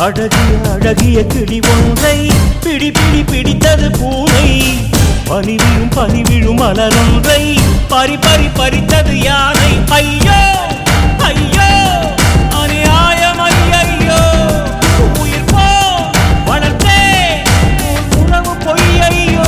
அழகிய அழகிய கிளி ஒன்றை பிடி பிடி பிடித்தது பூனை. பனிவிழும் பனிவிழும் மலரொன்றை பறி பறி பறித்தது யானை. ஐயோ ஐயோ அநியாயம் ஐயையோ, உயிர் போ வளர்த்தே உறவு பொய்யையோ.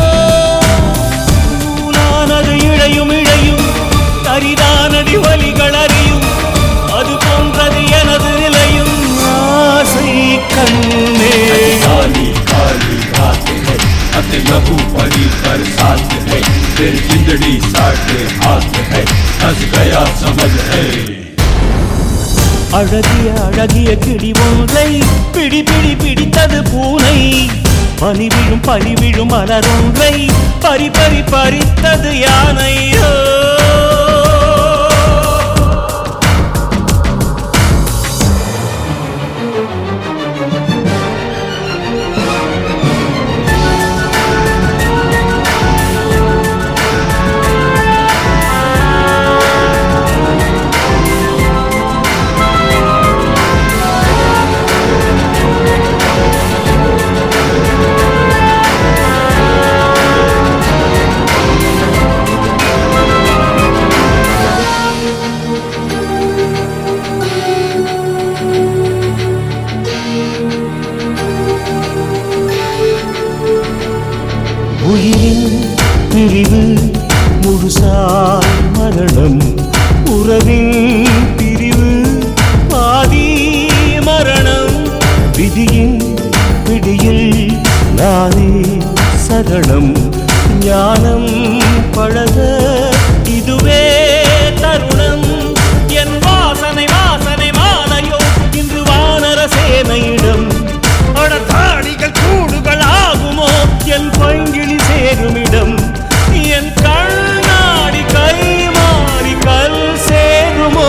நூலானது இழையும் இழையும் கரிதானடி வலிகள் அறியும், அது போன்றது எனது நிலையும் ஆசை கண்ணே. काली काली रात है अति लघु परी कर साथ है, फिर जिंदड़ी साटे हाथ है, हंस गया समझ है. அழகிய அழகிய கிளி ஒன்றை பிடி பிடி பிடித்தது பூனை. பனிவிழும் பனிவிழும் மலரொன்றை பறி பறி பறித்தது யானையோ. உயிரின் பிரிவு முழுசாய் மரணம், உறவின் பிரிவு பாதி மரணம். விதியின் பிடியில் நானே சரணம், ஞானம் பழக இதுவே தருணம். என் வாசனை வாசனை மாலையோ இன்று வானர சேனையிடம். அடத்தாடிகள் கூடுகள் ஆகுமோ என் பைங்கிழி சேருமிடம். என் கண்ணாடி கை மாறி கல் சேருமோ.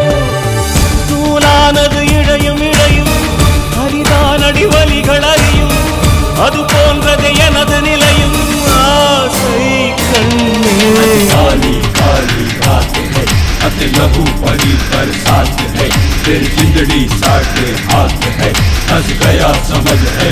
நூலானது இழையும் இழையும் அரிதானடி வலிகள் அறியும், அது போன்றது எனது நிலையும் ஆசை கண்ணே. काली काली रात है अति लघु परी कर साथ है, फिर जिंदड़ी साटे हाथ है, हंस गया समझ है.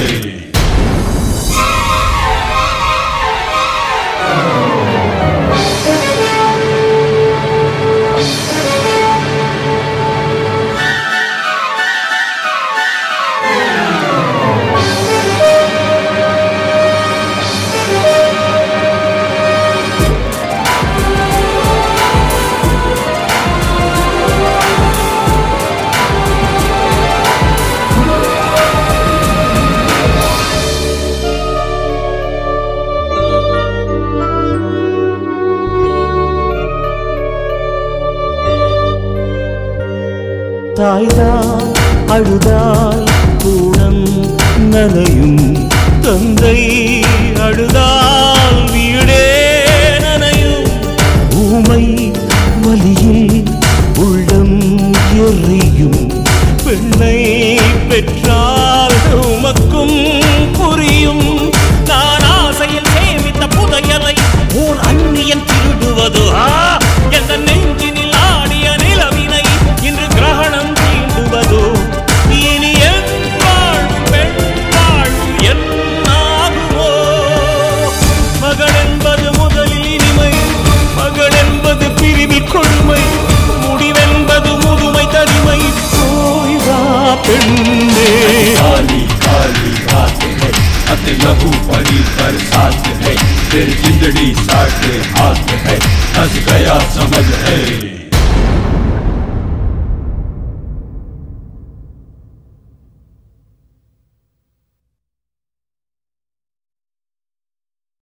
தாய்தான் அழுதால் கூடம் நனையும், தந்தை அழுதால் வீடே நனையும். ஊமை வலியில் உள்ளம் எரியும், பெண்ணை பெற்றால் உமக்கும் புரியும். நான் ஆசையில் சேமித்த புதையலை உன் அந்நியன் திருடுவதோ. எந்த நெஞ்சினில் ஆடிய நிலவினை இன்று கிரகணம் தீண்டுவதோ. இனி என் வாழ்வு பெண் வாழ்வு என்னாகுமோ. மகள் என்பது முதலில் இனிமை, மகள் என்பது பிரிவில் கொடுமை, முடிவென்பது முதுமை தனிமை. போய்வா பெண்ணே. काली काली रात है अति लघु परी कर साथ है, फिर जिंदड़ी साटे हाथ है, हंस गया समझ है.